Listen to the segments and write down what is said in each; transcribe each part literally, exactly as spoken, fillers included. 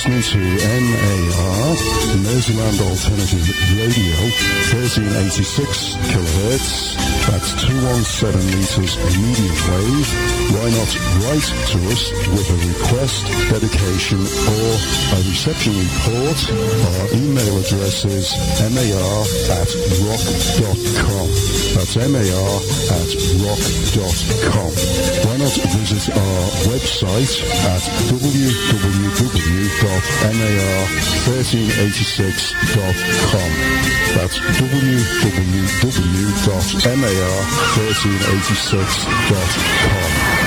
listening to M A R, Merseyland Alternative Radio, thirteen eighty-six kilohertz. That's two hundred seventeen meters medium wave. Why not write to us with a request, dedication, or a reception report? Our email address is mar at rock dot com. That's mar at rock dot com. Why not visit our website at w w w dot mar thirteen eighty-six dot com. That's w w w dot mar thirteen eighty-six dot com.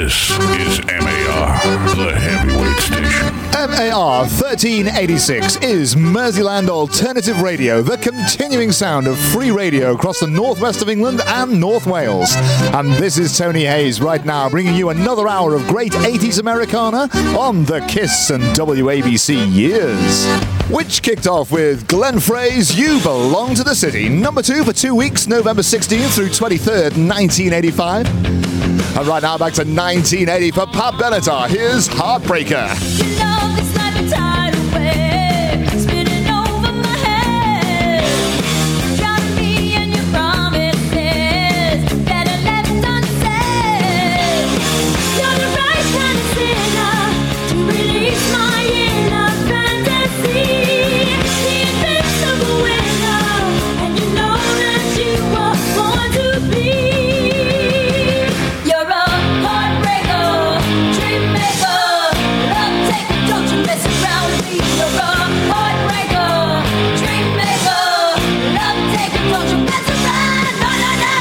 This is M A R, the heavyweight station. M A R thirteen eighty-six is Merseyland Alternative Radio, the continuing sound of free radio across the northwest of England and North Wales. And this is Tony Hayes right now, bringing you another hour of great eighties Americana on the KISS and W A B C years. Which kicked off with Glenn Frey's You Belong to the City, number two for two weeks, November sixteenth through twenty-third, nineteen eighty-five. And right now back to nineteen eighty for Pat Benatar. Here's Heartbreaker. Your love is like a tidal wave, spinning over my head. Drowning me in your promises that are left unsaid. You're the right kind of sinner to release my inner fantasy. The invincible winner, and you know that you were born to be. You're a heartbreaker, dream maker, love taker, don't you mess around with me. You're a heartbreaker, dream maker, love taker, don't you mess around. No, no, no.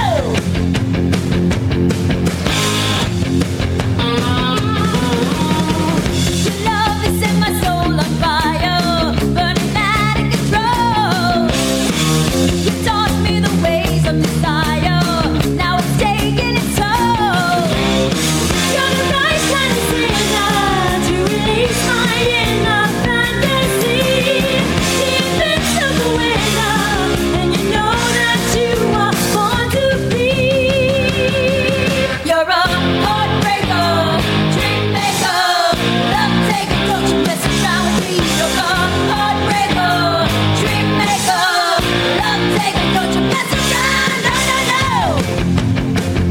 Your love has set my soul on fire, burning out of control. You taught me the ways of desire, now it's taking its toll. You're the right kind of sinner to release my inner fantasy. The invincible winner, and you know that you are born to be. You're a heartbreaker, dream maker, love taker, don't you mess around with me. You're a heartbreaker, dream maker, love taker, don't you mess around. No, no, no.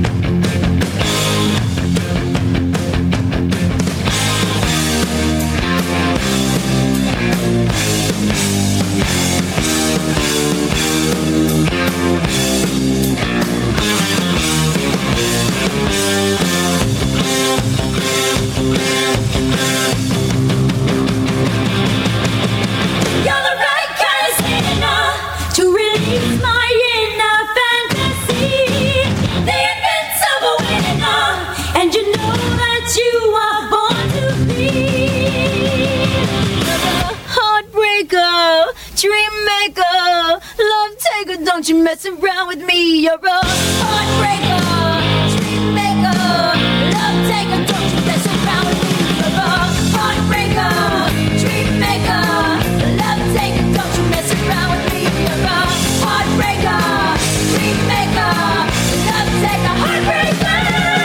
You're the right kind of sinner to release my inner fantasy. The invincible winner, and you know that you are born to be. You're a heartbreaker, dream maker, love taker, don't you mess around with me. You're a heartbreaker, dream maker, love taker, don't you mess around with me. You're a heartbreaker, dream maker, love taker, don't you mess around with me. You're a heartbreaker, dream maker, love taker, heartbreaker.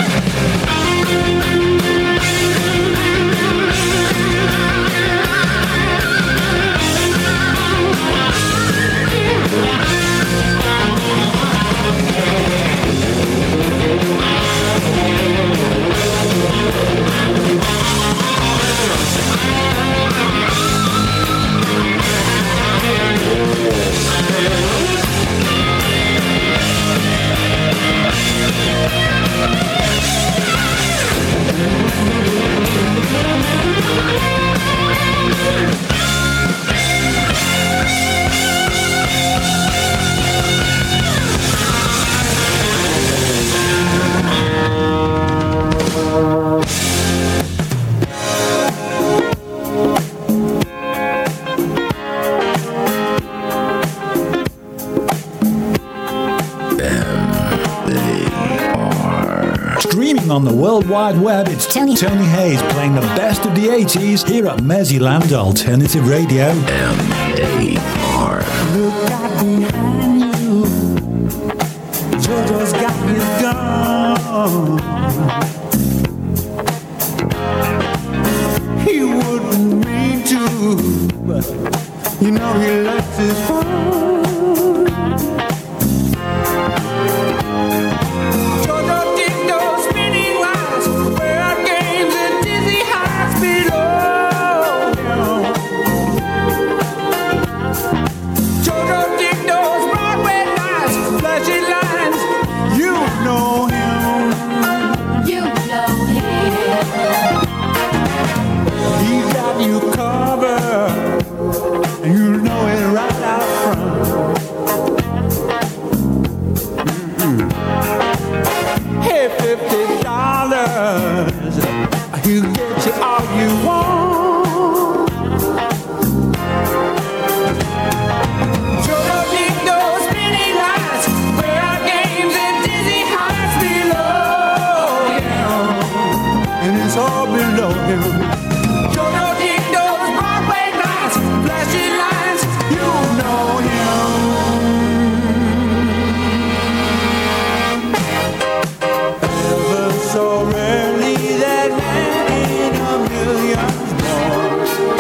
Streaming on the World Wide Web, it's Tony, Tony Hayes playing the best of the eighties here at Merseyland Alternative Radio. M A R. Look out behind you. JoJo's got his gun. He wouldn't mean to, but you know he likes his fun. JoJo did those spinning lights, wild games and dizzy heights below him. JoJo did those Broadway lights, flashy lines. You know him. You 'cause he'll get you all you want. Jodo Dingo spinning lights, where our games and dizzy heights below him, and it's all below him. Jodo Dingo's Broadway nights, flashing lights, you know him. Ever so rarely that man in a million born,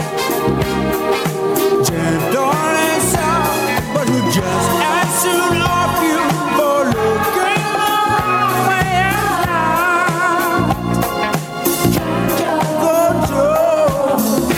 gentle and soft, but who just as soon off you for looking away and out. Go Joe.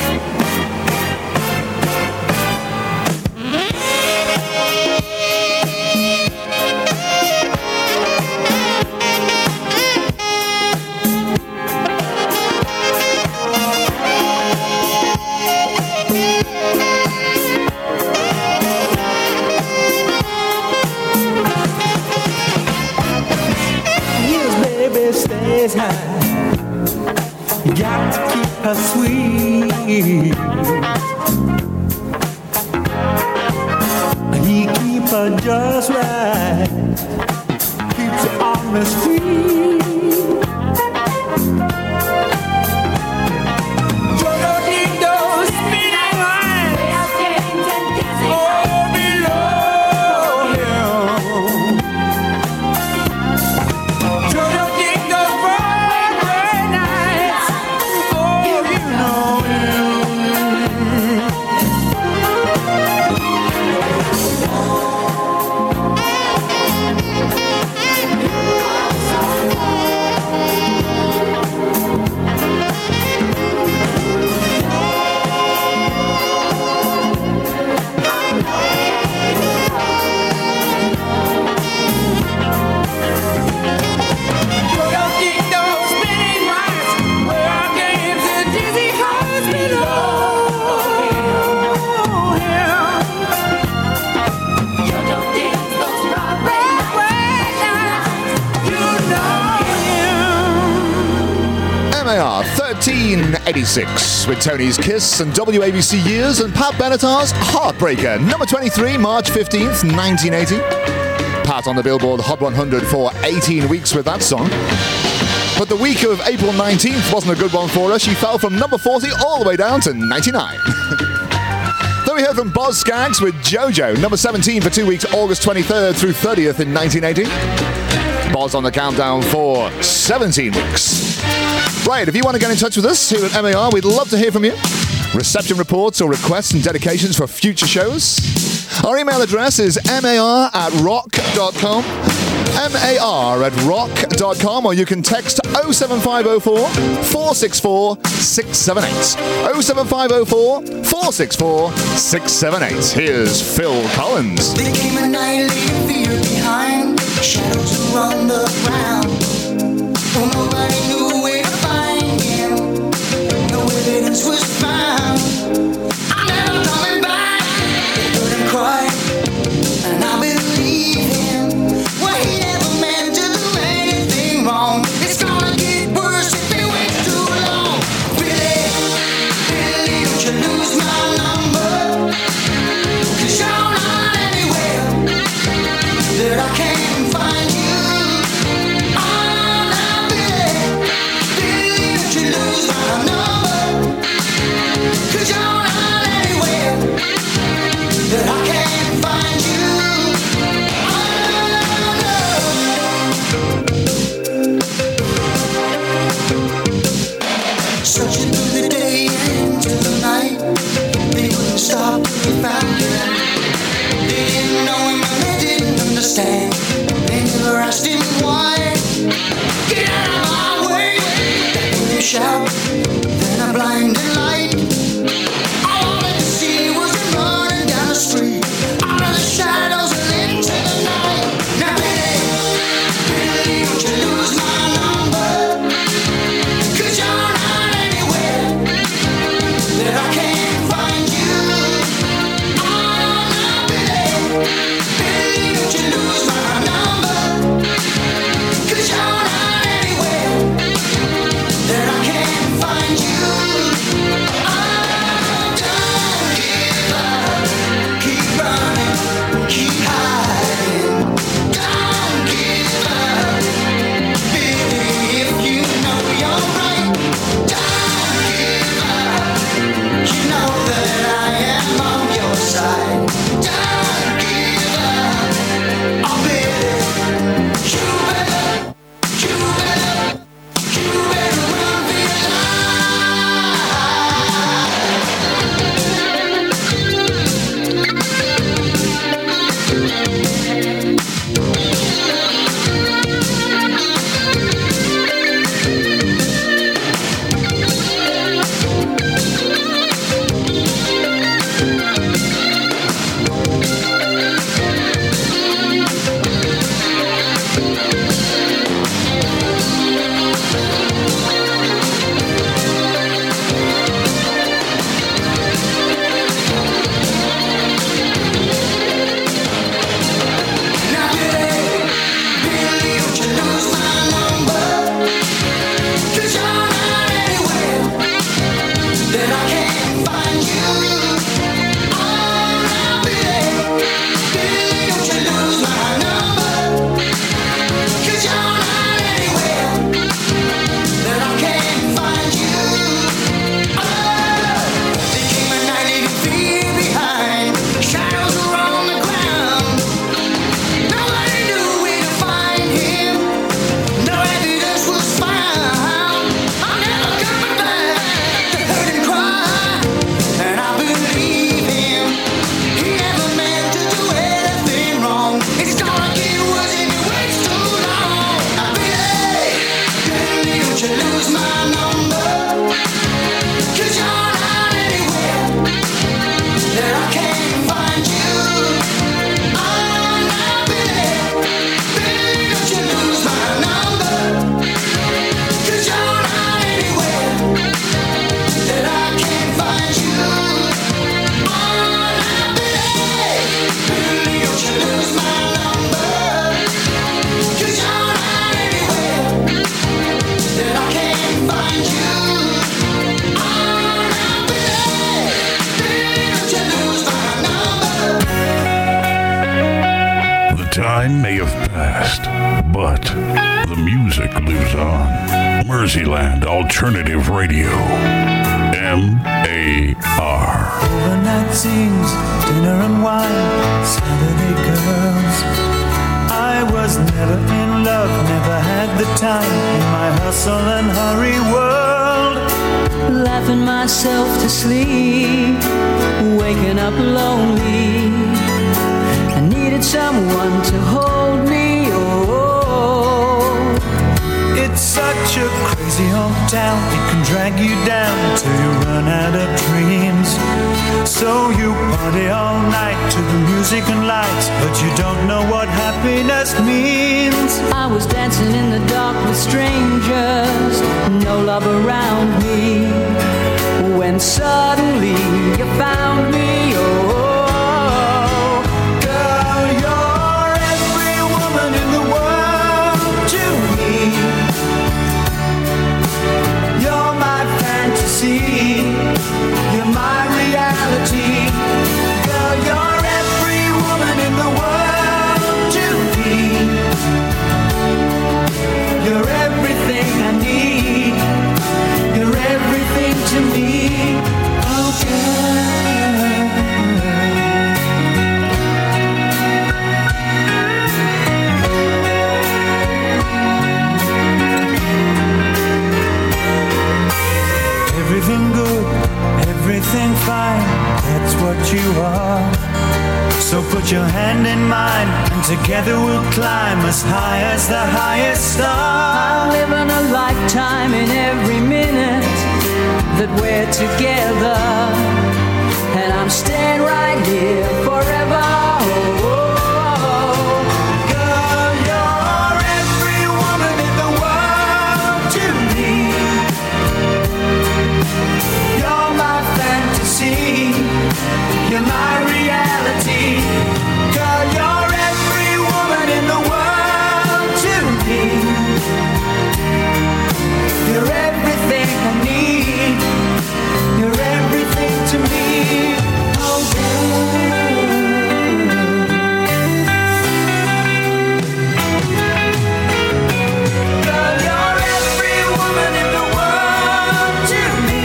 His baby stays high. You got to keep her sweet. He keep her just right. Keeps her on the street. Jodo Dingo spinning lights, oh below him. Jodo Dingo Broadway nights, oh you know him. Jodo Dingo spinning lights, where our games and dizzy heights below him. Jodo Dingo's Broadway nights, you know him. M A R thirteen eighty-six with Tony's Kiss and W A B C Years and Pat Benatar's Heartbreaker. Number twenty-three, March fifteenth, nineteen eighty. Pat on the Billboard Hot one hundred for eighteen weeks with that song. But the week of April nineteenth wasn't a good one for her. She fell from number forty all the way down to ninety-nine. Then we heard from Boz Scaggs with JoJo, number seventeen for two weeks, August twenty-third through thirtieth in nineteen eighty. Boz on the countdown for seventeen weeks. Right, if you want to get in touch with us here at M A R, we'd love to hear from you. Reception reports or requests and dedications for future shows. Our email address is mar at rock dot com. mar at rock dot com, or you can text oh seven five oh four, four six four, six seven eight. oh seven five oh four, four six four, six seven eight. Here's Phil Collins. There came a night leaving fear behind, shadows around the ground. Oh, nobody knew where to find him. No evidence was found. I'm never coming back. They heard him cry, and I believe him. Well, he never meant to do anything wrong. It's gonna get worse if it waits too long. Billy, Billy, don't you lose my number? 'Cause you're not anywhere that I can't find you. Oh, now, Billy, Billy, don't you lose my number? 'Cause you're not anywhere that I can't find you. Oh, no. Searching through the day into the night, they wouldn't stop till they found him. They didn't know him and they didn't understand. They never asked him why. Get out of my way! That's when they shout. Then a blinding light. All I wanted to see was him running down the street, out of the shadows and into the night. Now, Billy, Billy, don't you lose my number? 'Cause you're not anywhere that I can't find you. Oh, now, Billy, Billy, don't you lose my number? 'Cause you're not anywhere don't you lose my number, 'cause you're not anywhere that I can't find you. I'm not there. Baby, don't you lose my number, 'cause you're not anywhere that I can't find you. I'm not there. Baby, don't you lose my number, 'cause you're not anywhere that I can't find you. I'm not there. Baby, don't you lose my number. The time may have passed, but the music lives on. Merseyland Alternative Radio. M A R. Overnight scenes, dinner and wine, Saturday girls. I was never in love, never had the time in my hustle and hurry world. Laughing myself to sleep, waking up lonely. I needed someone to hold me. Oh, It's such a crazy hometown, it can drag you down till you run out of dreams. So you party all night to the music and lights, but you don't know what happiness means. I was dancing in the dark with strangers, no love around me. When suddenly you found me. Oh, Girl, you're every woman in the world to me. You're my fantasy, you're my reality. Girl, you're every woman in the world to me. You're everything I need, you're everything to me. Oh, girl. Everything good, everything fine, that's what you are. So put your hand in mine, and together we'll climb as high as the highest star. I'm living a lifetime in every minute that we're together, and I'm staying right here forever. Oh, oh, Girl, you're every woman in the world to me. You're my fantasy, you're my reality. Girl, you're every woman in the world to me. You're everything I need, you're everything to me. Oh, girl. Girl, you're every woman in the world to me.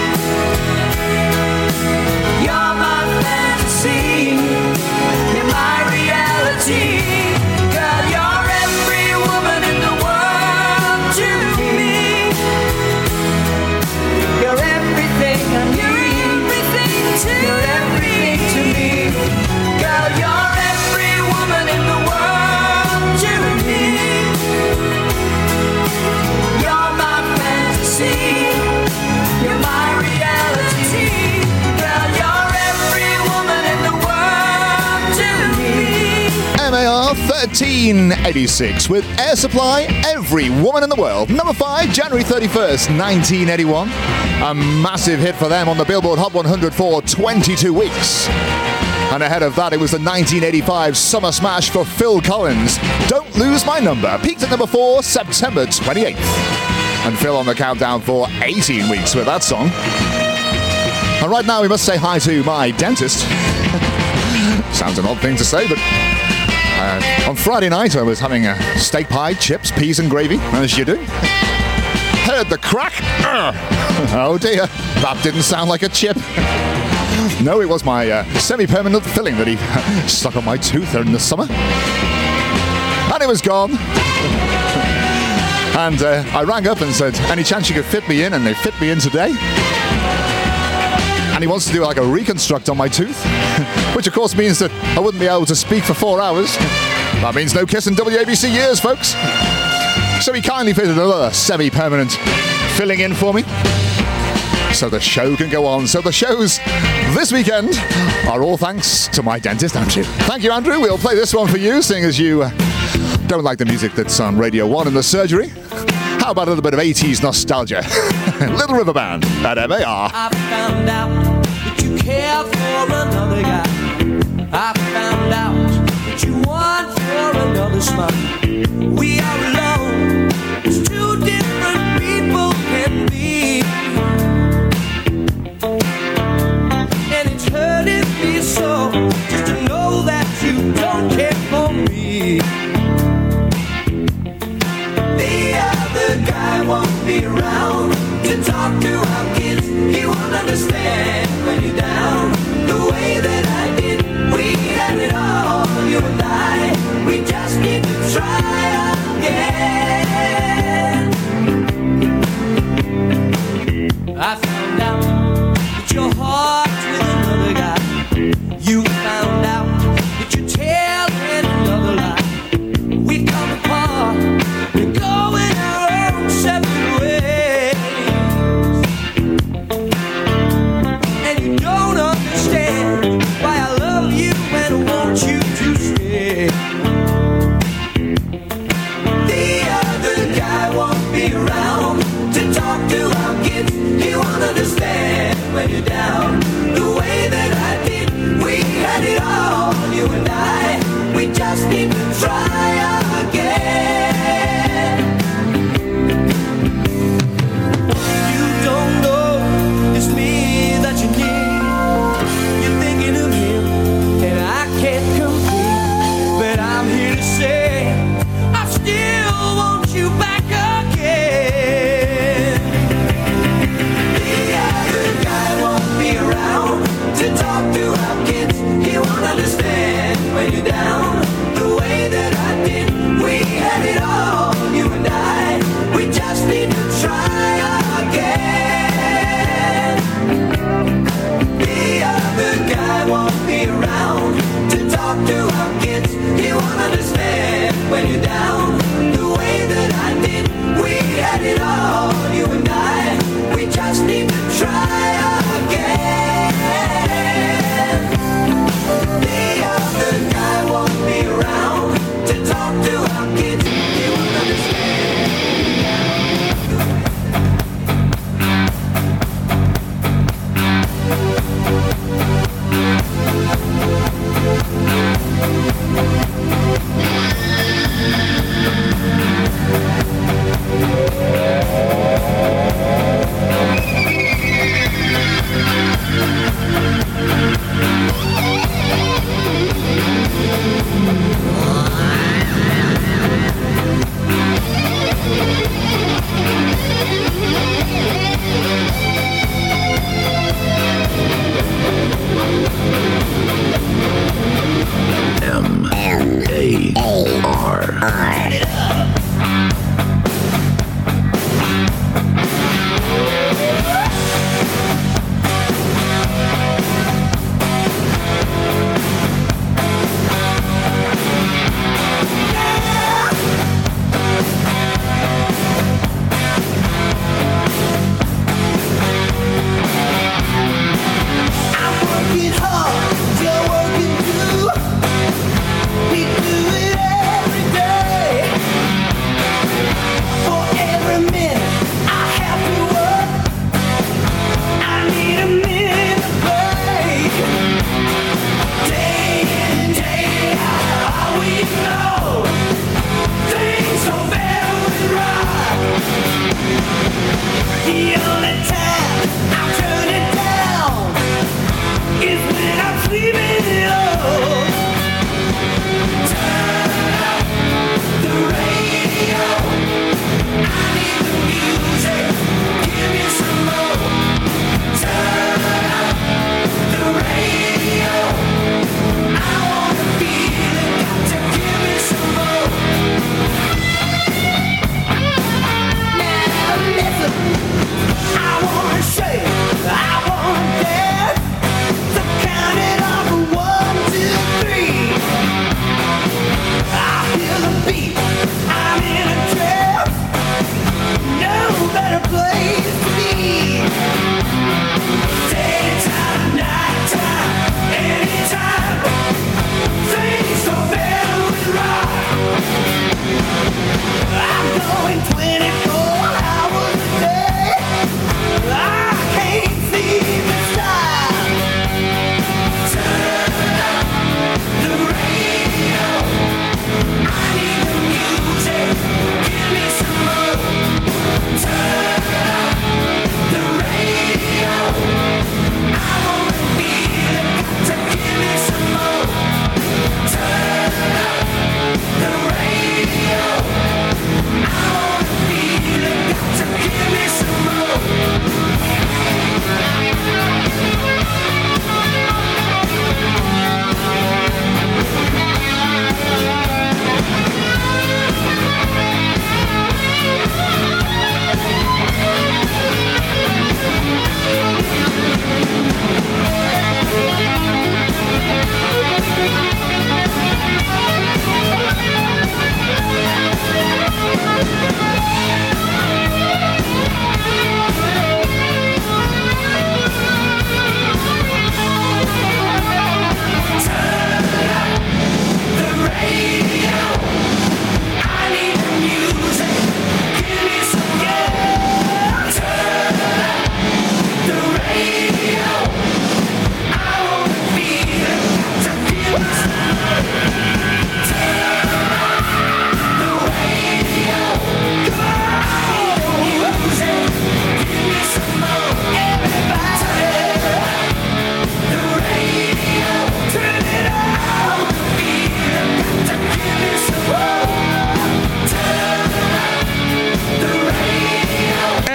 You're my fantasy, you're my reality. Girl, you're every woman in the world to me. You're everything I need, you're everything to me. Girl, you're every woman in the world to me. You're my fantasy, you're my reality. Girl, you're every woman in the world to me. M A R thirteen eighty-six with Air Supply, Every Woman in the World. Number five, January thirty-first, nineteen eighty-one. A massive hit for them on the Billboard Hot one hundred for twenty-two weeks. And ahead of that, it was the nineteen eighty-five Summer Smash for Phil Collins. Don't Lose My Number. Peaked at number four, September twenty-eighth. And Phil on the countdown for eighteen weeks with that song. And right now, we must say hi to my dentist. Sounds an odd thing to say, but uh, on Friday night, I was having a steak pie, chips, peas and gravy, as you do. Heard the crack. Urgh. Oh dear, that didn't sound like a chip. No, it was my uh, semi-permanent filling that he stuck on my tooth in the summer. And it was gone. And uh, I rang up and said, any chance you could fit me in? And they fit me in today. And he wants to do like a reconstruct on my tooth, which of course means that I wouldn't be able to speak for four hours. That means no kissing W A B C years, folks. So he kindly fitted another semi-permanent filling in for me, so the show can go on. So the shows this weekend are all thanks to my dentist, Andrew. Thank you, Andrew. We'll play this one for you, seeing as you uh, don't like the music that's on Radio one in the surgery. How about a little bit of eighties nostalgia? Little River Band at M A R. I found out that you care for another guy. I found out that you want for another smile. We are alone. It's two different people can be. And it's hurting me so just to know that you don't care for me. The other guy won't be around to talk to our kids. He won't understand when you're down the way that I did. We had it all, you and I. We just need to try again. I found out that your heart's with another guy. You found out that you're telling another lie. We come apart, we're going our own separate ways. And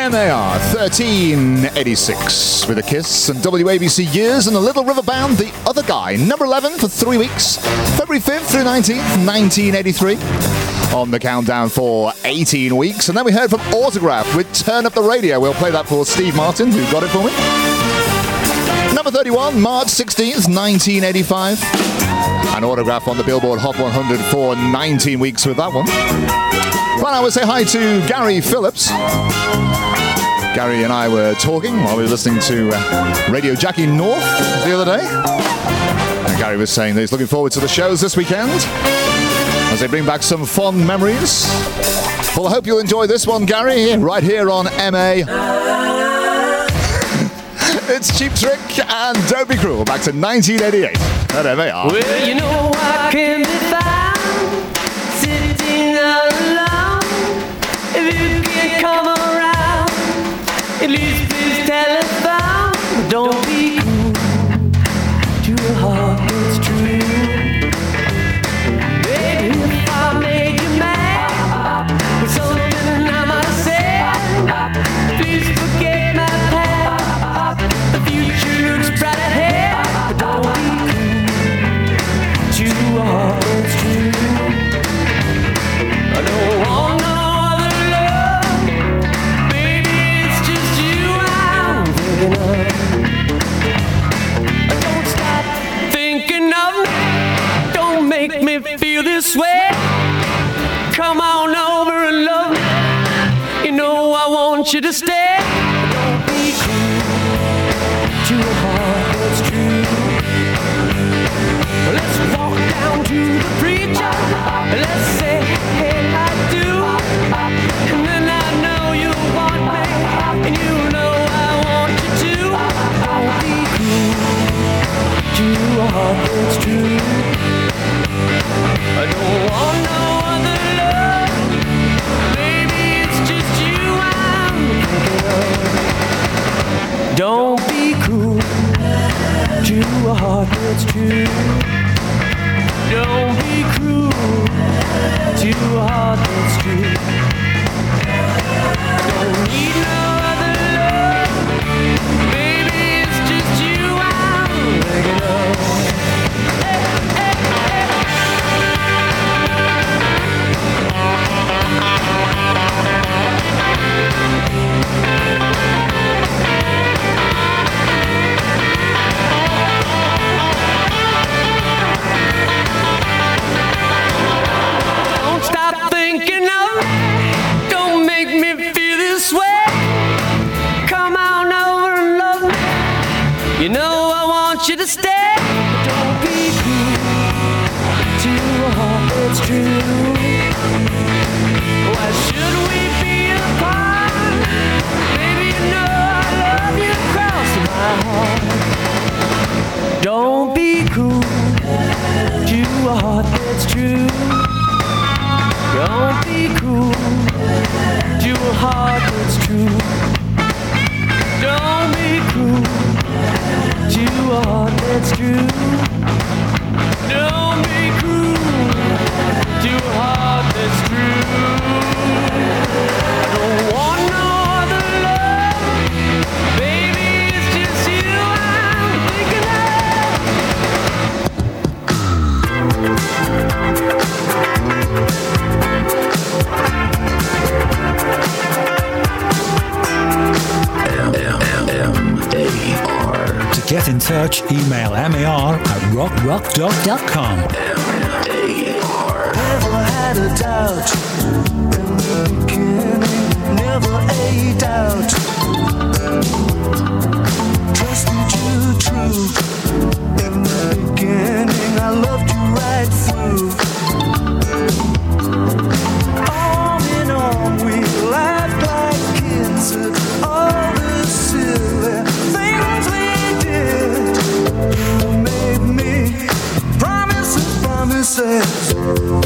M A R thirteen eighty-six with a kiss and W A B C Years and a Little River Band, The Other Guy, number eleven for three weeks, February fifth through nineteenth, nineteen eighty-three. On the countdown for eighteen weeks. And then we heard from Autograph with Turn Up the Radio. We'll play that for Steve Martin, who got it for me. Number thirty-one, March sixteenth, nineteen eighty-five. An Autograph on the Billboard Hot one hundred for nineteen weeks with that one. Well, I would say hi to Gary Phillips. Gary and I were talking while we were listening to uh, Radio Jackie North the other day. And Gary was saying that he's looking forward to the shows this weekend as they bring back some fond memories. Well, I hope you'll enjoy this one, Gary, right here on M A. It's Cheap Trick and Don't Be Cruel, back to nineteen eighty-eight at M A R. Well, you know I can be found sitting alone. If you can't come around, at least please telephone. Don't be cruel to a heart that's true. Baby, if I made you mad with something I might say, please forget my past. The future looks bright ahead, but don't be cruel to a heart that's true. I don't want no other love, baby, it's just you I'm thinking of. Don't stop thinking of me, don't make me feel this way. Come on over and love me, you know I want you to stay. Don't be cruel to a heart that's true. Let's walk down to the preacher, let's say, hey, I do. And then I know you want me, and you know I want you to. Don't be cruel to a heart that's true. I don't want no other love, baby, it's just you I'm thinking of. Don't be cruel to a heart that's true. Don't be cruel to a heart that's true. Don't need no other love, baby, it's just you I'm thinking of. Don't stop thinking of me, don't make me feel this way. Come on over and love me, you know I want you to stay. Don't be cruel to a heart that's true. Why should we be apart? Baby, you know I love you across my heart. Don't be cruel to a heart that's true. Don't be cruel to a heart that's true. Don't be cruel to a heart that's true. Don't be cruel to a heart that's true. I don't want no other love, baby, it's just you I'm thinking To get in touch, email M A R at rock rock dot com. Never had a doubt in the beginning, never a doubt. Trusted you true in the beginning, I loved you right through. On and on we laughed like kids at all the silly things we did. You made me promises, promises,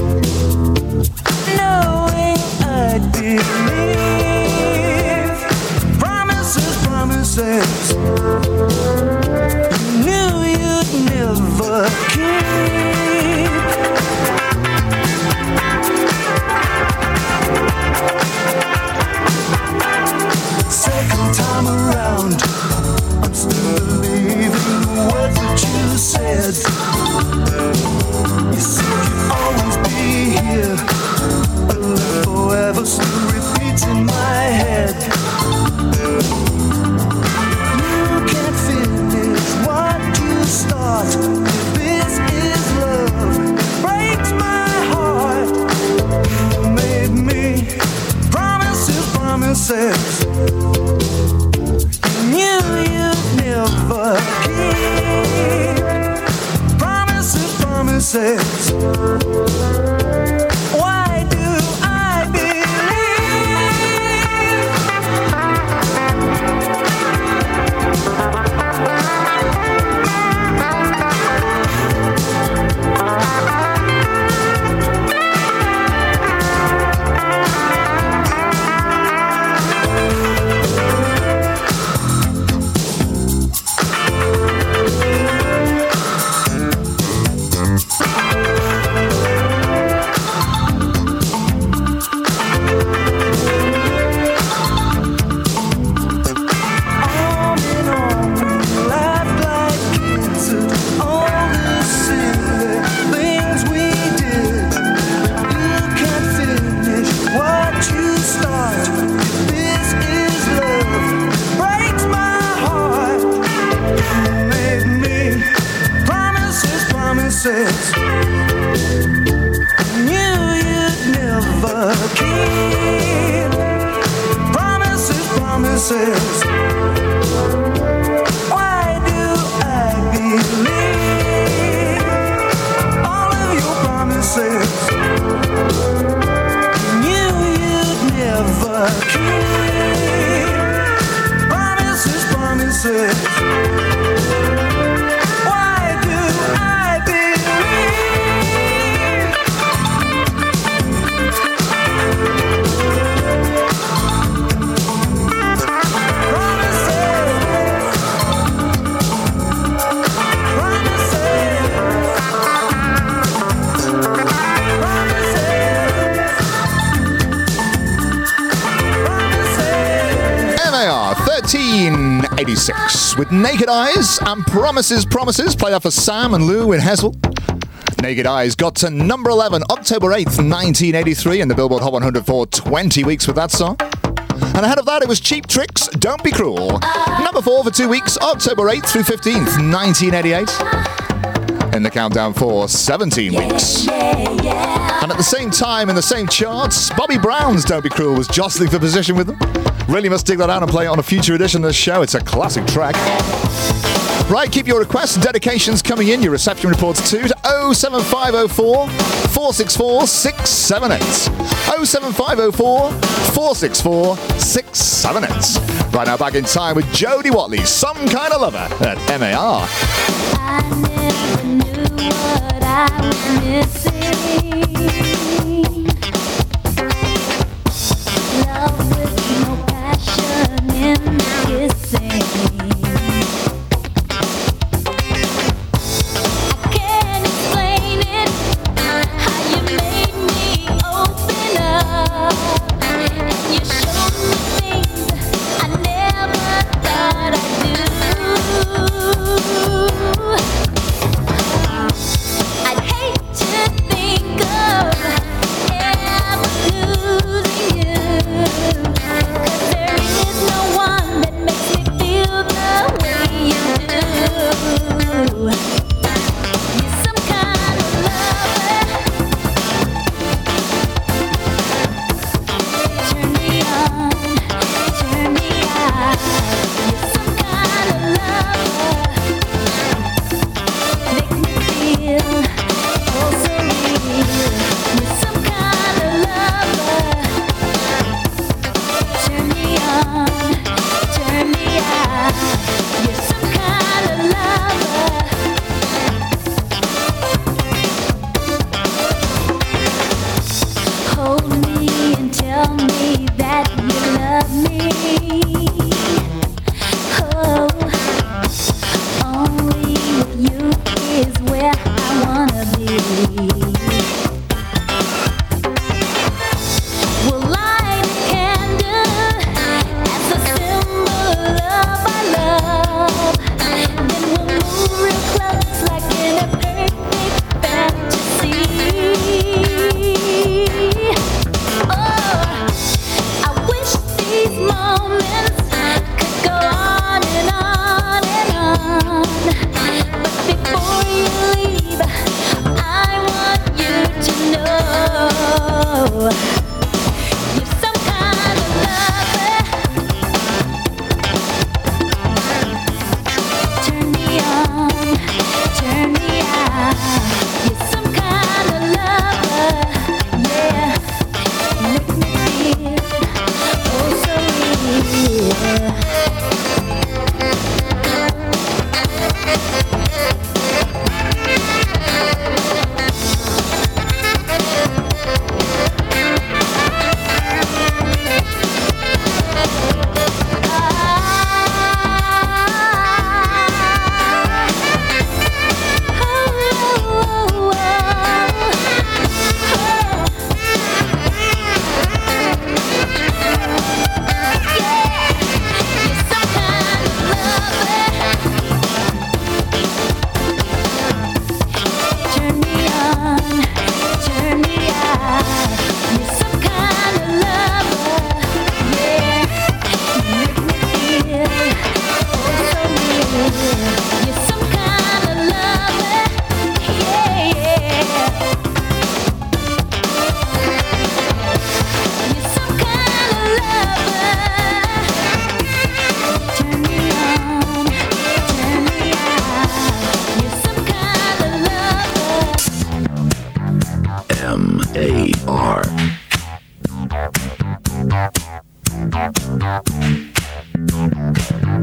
knowing I'd believe. Promises, promises, you knew you'd never keep. promises. You knew you'd never keep. Promises, promises. Why do I thirteen eighty-six with Naked Eyes and Promises, Promises, played out for Sam and Lou in Hessel. Naked Eyes got to number eleven, October eighth, nineteen eighty-three, in the Billboard Hot one hundred for twenty weeks with that song. And ahead of that, it was Cheap Tricks, Don't Be Cruel. Number four for two weeks, October eighth through fifteenth, nineteen eighty-eight. In the countdown for seventeen weeks. And at the same time, in the same charts, Bobby Brown's Don't Be Cruel was jostling for position with them. Really must dig that out and play it on a future edition of the show. It's a classic track. Right, keep your requests and dedications coming in. Your reception reports too to oh seven five oh four, four six four, six seven eight. oh seven five oh four, four six four, six seven eight. Right now, back in time with Jody Watley, Some Kind of Lover at M A R. I never knew what I was missing. Love with no passion in kissing. I can't explain it, how you made me open up. And you showed me things I never thought I'd do. I'd hate to think of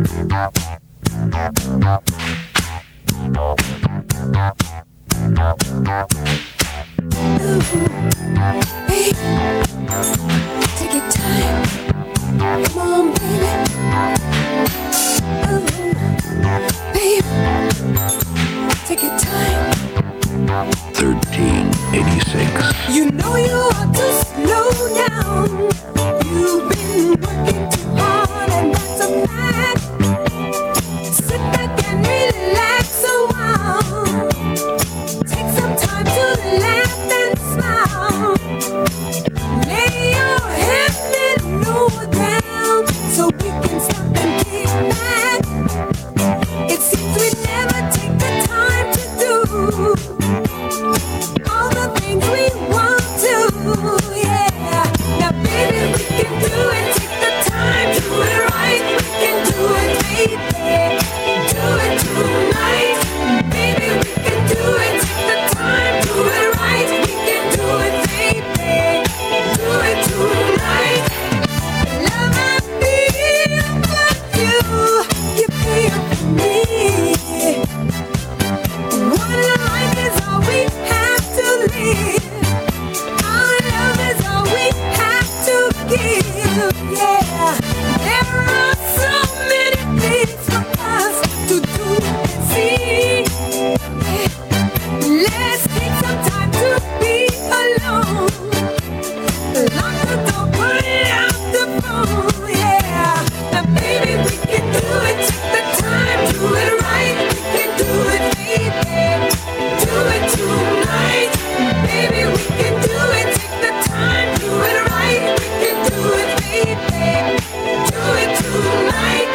Take your time. Come on, baby. Ooh, babe. Take your time. thirteen eighty-six. You know you ought to slow down. You've been working too hard, and that's a fact. Sit back and relax a while. Take some time to laugh and smile. Lay your head and lower down so we can stop and kick back. It seems we never take the time to do all the things we want to, yeah. Now baby, we can do it. Take the time, do it right. We can do it, baby. Do it tonight. Baby, we can do it. Take the time, do it right. We can do it, baby. Do it tonight. Love I feel for you, you feel for me. One life is all we have to live. Our love is all we have to give, yeah. There are so many things for us to do and see. Yeah. Let's take some time to be alone. Lock the door, put out the phone, yeah. Now baby, we can do it. Take the time, do it right. We can do it, baby. Do it tonight. Baby, we can do it. Take the time, do it right. We can do it, baby. Do it tonight.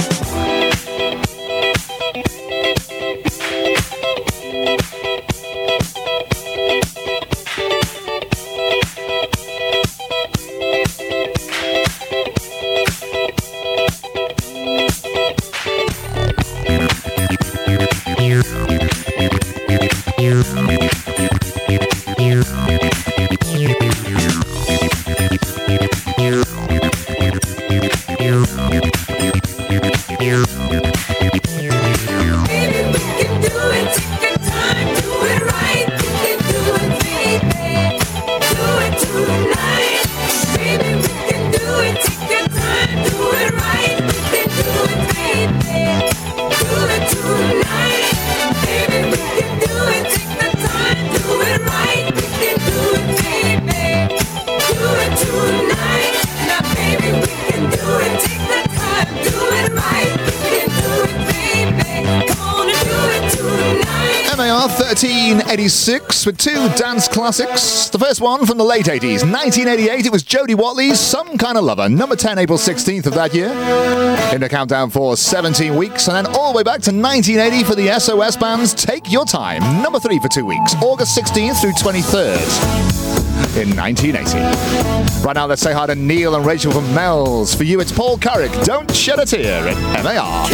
Baby, we can do it. Take the time, do it right. We can do it, baby. Do it tonight. Baby, we can do it. Take the time, do it right. We can do it, baby. Do it tonight. Baby, we can do it. Take the time, do it right. We can do it, baby. Do it tonight. Now, baby, we can do it. Take the time, do it right. We can do it, baby. Come on and do it tonight. M A R thirteen eighty-six with two dance classics. The first one from the late eighties. nineteen eighty-eight, it was Jody Watley's Some Kind of Lover. Number ten, April sixteenth of that year. In the countdown for seventeen weeks. And then all the way back to nineteen eighty for the S O S band's Take Your Time. Number three for two weeks. August sixteenth through twenty-third in nineteen eighty. Right now, let's say hi to Neil and Rachel from Mel's. For you, it's Paul Carrick. Don't Shed a Tear at M A R.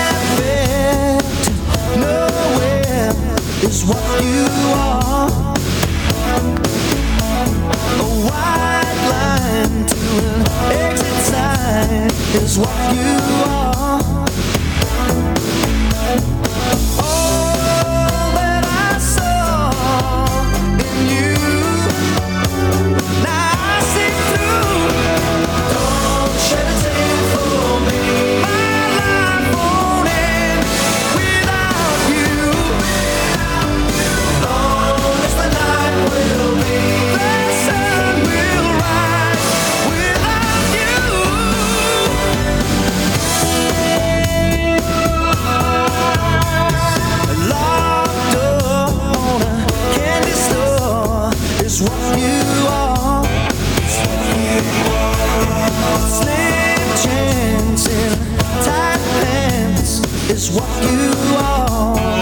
Nowhere is what you are. A white line to an exit sign is what you are. All that I saw in you, now I see through. Don't shed a tear for me. My life won't end without you. Long as the night will be, the sun will rise without you. A locked door on a candy store is what you are. Slim chance in tight pants is what you are.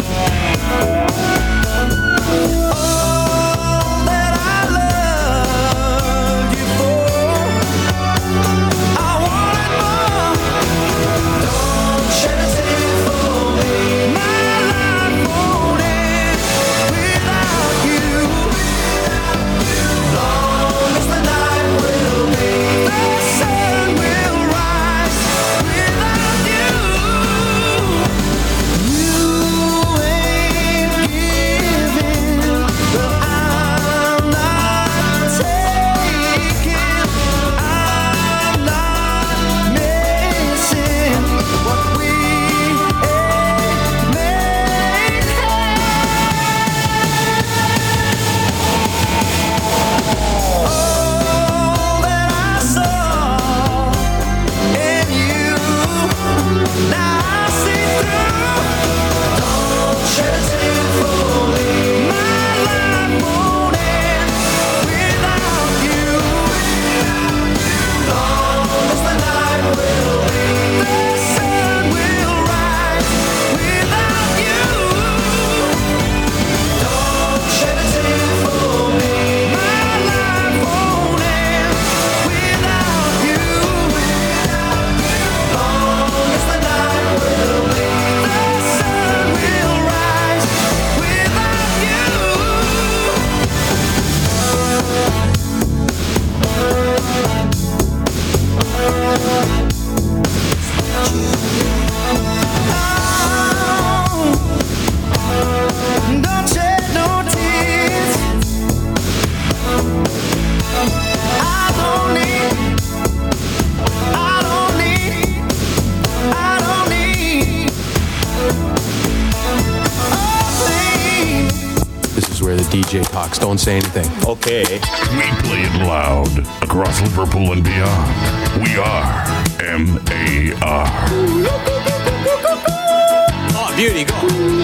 All that I loved you for, I wanted more. Don't shed a tear for me. My life won't end without you. Long as the night will be, the sun will rise without you. D J talks. Don't say anything. Okay. We play it loud across Liverpool and beyond. We are M A R. Oh, beauty, go.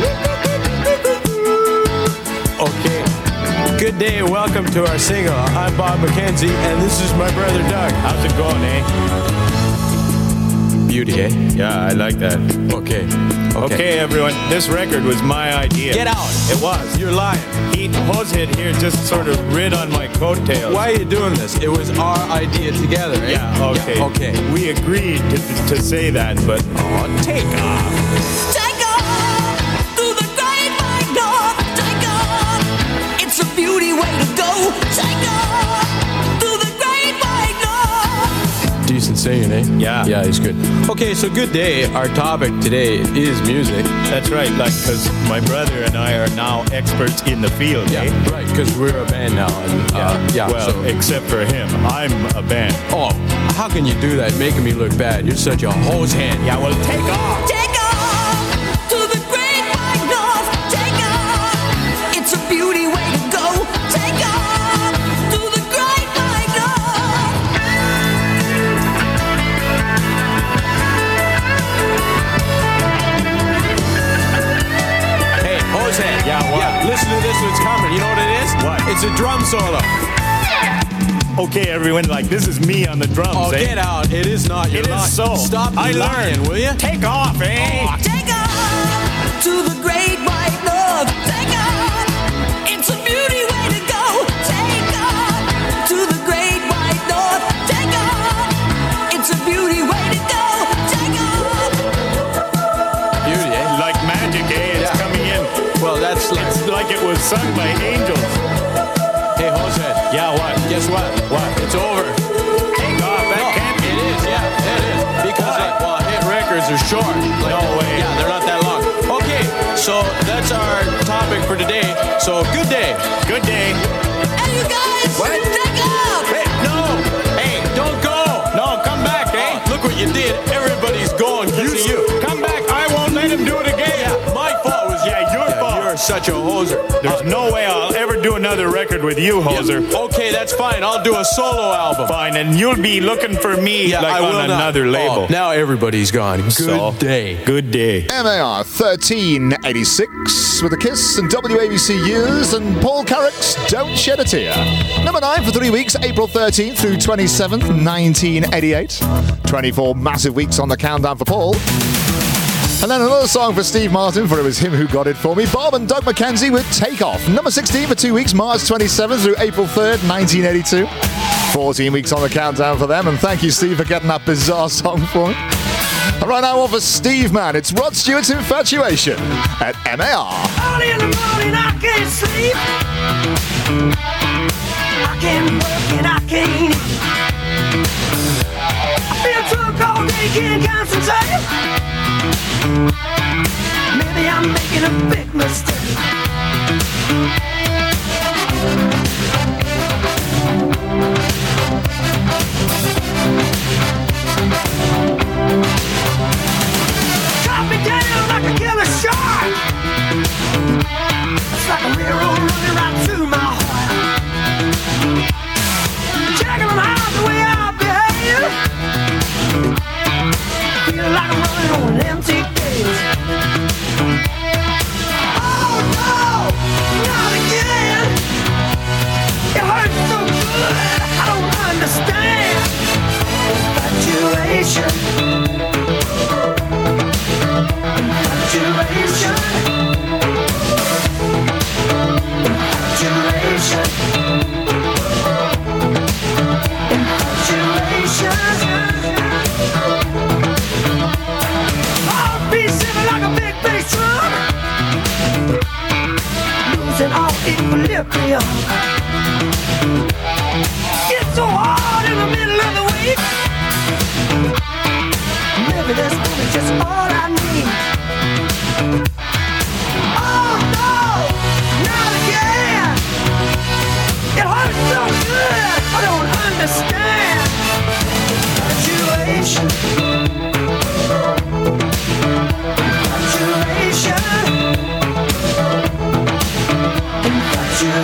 Okay. Good day, welcome to our single. I'm Bob McKenzie, and this is my brother Doug. How's it going, eh? Beauty, eh? Yeah, I like that. Okay. Okay, okay everyone, this record was my idea. Get out. It was. You're lying. He, Hosehead here just sort of rid on my coattails. Why are you doing this? It was our idea together, eh? Yeah, okay. Yeah, okay. We agreed to, to say that, but... Oh, take off. Take off through the great white north. Take off. It's a beauty way to go. Take off through the great white north. Decent singing, eh? Yeah. Yeah, he's good. Okay, so good day. Our topic today is music. That's right, like, because my brother and I are now experts in the field, Yeah, eh? right, because we're a band now. And, uh, yeah, Well, so, except for him. I'm a band. oh, how can you do that, making me look bad? You're such a hose hand. Yeah, well, take off. Take off to the great white north. Take off. It's a beauty way to go. Take off to the great white north. Hey, hose hand. Yeah, what? Yeah, listen to this one's coming. You know what it is? What? It's a drum solo. Okay, everyone, like, this is me on the drums, Oh, eh? get out. It is not. You're It not. is so. Stop I lying, learned. will you? Take off, eh? Take off to the great white north. Take off. It's a beauty way to go. Take off to the great white north. Take off. It's a beauty way to go. Take off. Beauty, eh? Like magic, eh? It's Yeah. coming in. Well, that's like... It's like it was sung by angels. Hey, Hosehead. Yeah, what? Guess what? What? It's over. Take off. That No, can't be. it is, yeah, it is. Because, Why? uh, well, hit records are short. Like, No way. Yeah, they're not that long. Okay, so that's our topic for today. So, good day. Good day. Hey, you guys. What? Take off. Hey, no! Hey, don't go! No, come back, eh? Oh, look what you did. Everybody's going because of you. Come back. I won't let him do it again. Yeah, my fault was Yeah, your fault. You're such a hoser. There's Uh, no way I'll ever do another record with you, Hoser. yeah, okay, that's fine. I'll do a solo album. Fine, and you'll be looking for me Yeah, like I on will not. another label. Oh, now everybody's gone. Good So, day. Good day. M A R thirteen eighty-six with a kiss and W A B C News and Paul Carrick's Don't Shed a Tear. Number nine for three weeks, April thirteenth through twenty-seventh, nineteen eighty-eight. twenty-four massive weeks on the countdown for Paul. And then another song for Steve Martin, for it was him who got it for me. Bob and Doug McKenzie with Take Off. Number sixteen for two weeks, March twenty-seventh through April third, nineteen eighty-two. fourteen weeks on the countdown for them, and thank you, Steve, for getting that bizarre song for me. And right now, on for Steve Mann, it's Rod Stewart's Infatuation at M A R. Early in the morning, I can't sleep. I can't work and I can't eat. I feel drunk all day, can't concentrate. Maybe I'm making a big mistake. Cut me down like a killer shark. It's like a railroad running right through my heart. Checking them out the way I behave. Feel like I'm running on an empty cage. Oh no, not again. It hurts so good, I don't understand. Infatuation. Infatuation. Infatuation. Infatuation. Heart beats singing like a big bass drum. Losing all equilibrium. It's so hard in the middle of the week. Maybe this movie just all I need. Oh no, not again. It hurts so good, I don't understand. Infatuation. Infatuation. Infatuation.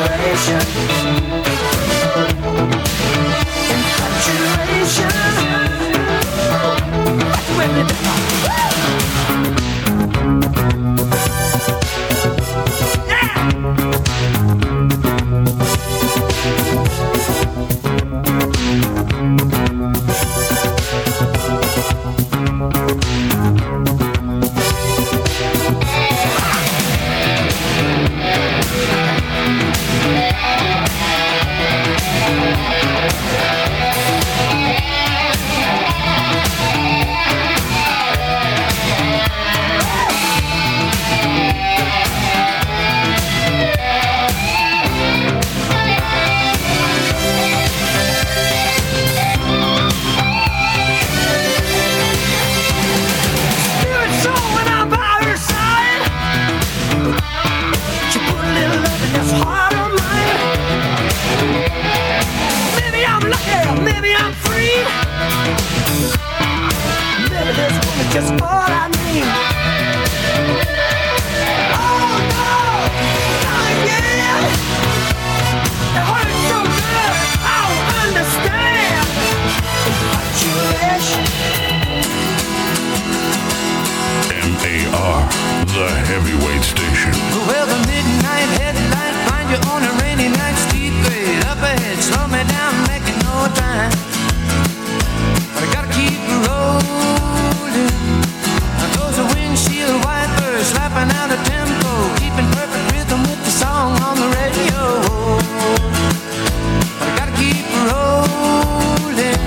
Just all I need. Oh no, not again. It hurts so good, I don't understand. But you wish. M A R, the heavyweight station. Well, the midnight headlight find you on a rainy night, steep grade up ahead, slow me down, making no time. But I gotta keep rolling. Those are windshield wipers slapping out a tempo, keeping perfect rhythm with the song on the radio. But I gotta keep rolling.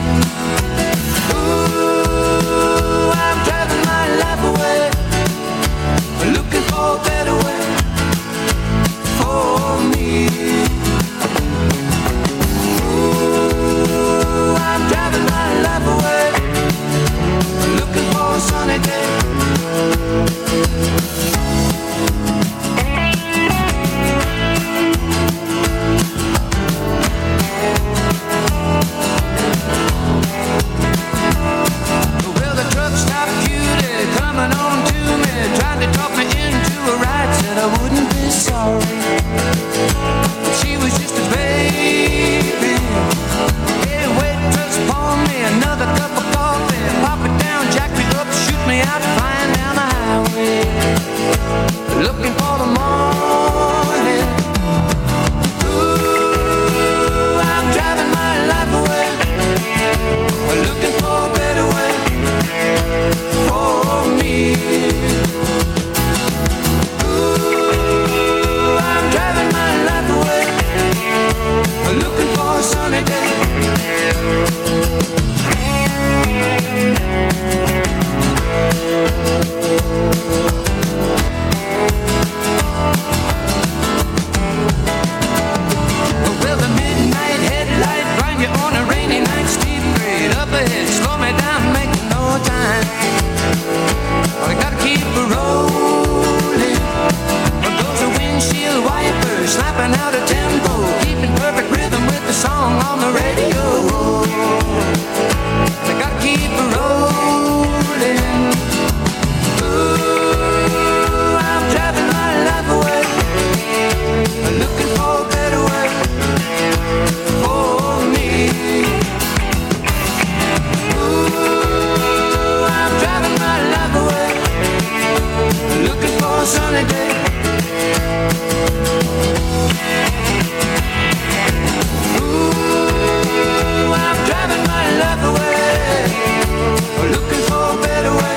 Ooh, I'm driving my life away, looking for a better way for me. Ooh, I'm driving my life away, looking for a sunny day. Well, the truck stopped cutie coming on to me, tried to talk me into a ride, said I wouldn't be sorry. But she was just a baby. Hey, waitress, pour me another cup of coffee, pop it down, jack me up, shoot me out, flying down the highway, looking for the morning. Ooh, I'm driving my life away, looking for a better way for me. Ooh, I'm driving my life away, looking for a sunny day. Well, the midnight headlight find you on a rainy night, steep grade up ahead, slow me down, make no time. But I gotta keep rolling. But those are windshield wipers slapping out a tempo, keeping perfect rhythm with the song on the radio. I gotta keep rolling. Ooh, I'm driving my life away, looking for a better way for me. Ooh, I'm driving my life away, looking for a sunny day. Ooh, I'm driving my life away, looking for a better way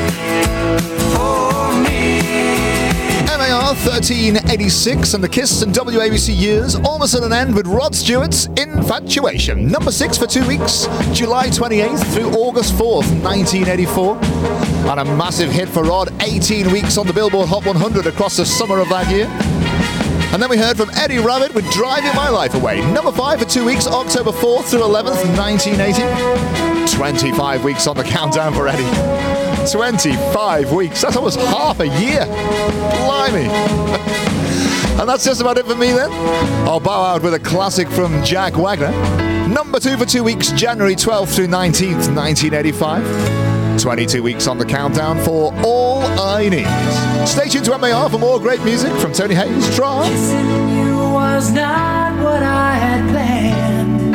for me. M A R thirteen eighty-six and the Kiss and W A B C years almost at an end with Rod Stewart's Infatuation. Number six for two weeks, July twenty-eighth through August fourth, nineteen eighty-four. And a massive hit for Rod, eighteen weeks on the Billboard Hot one hundred across the summer of that year. And then we heard from Eddie Rabbitt with Driving My Life Away. Number five for two weeks, October fourth through eleventh, nineteen eighty. twenty-five weeks on the countdown for Eddie. twenty-five weeks. That's almost half a year. Blimey. And that's just about it for me then. I'll bow out with a classic from Jack Wagner. Number two for two weeks, January twelfth through nineteenth, nineteen eighty-five. twenty-two weeks on the countdown for All I Need. Stay tuned to M A R for more great music from Tony Hayes. Try. Kissing you was not what I had planned,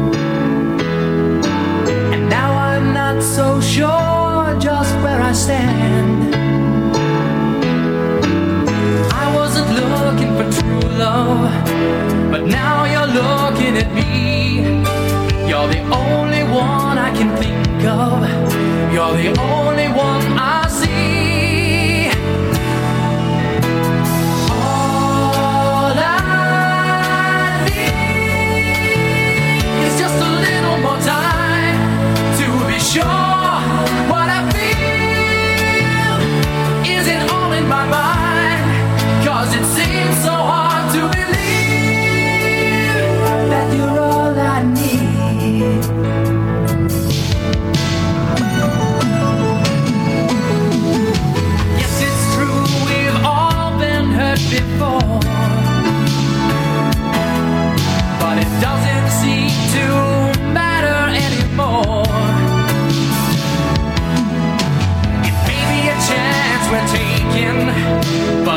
and now I'm not so sure just where I stand. I wasn't looking for true love, but now you're looking at me. You're the only one I can think of. You're the only one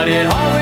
but it always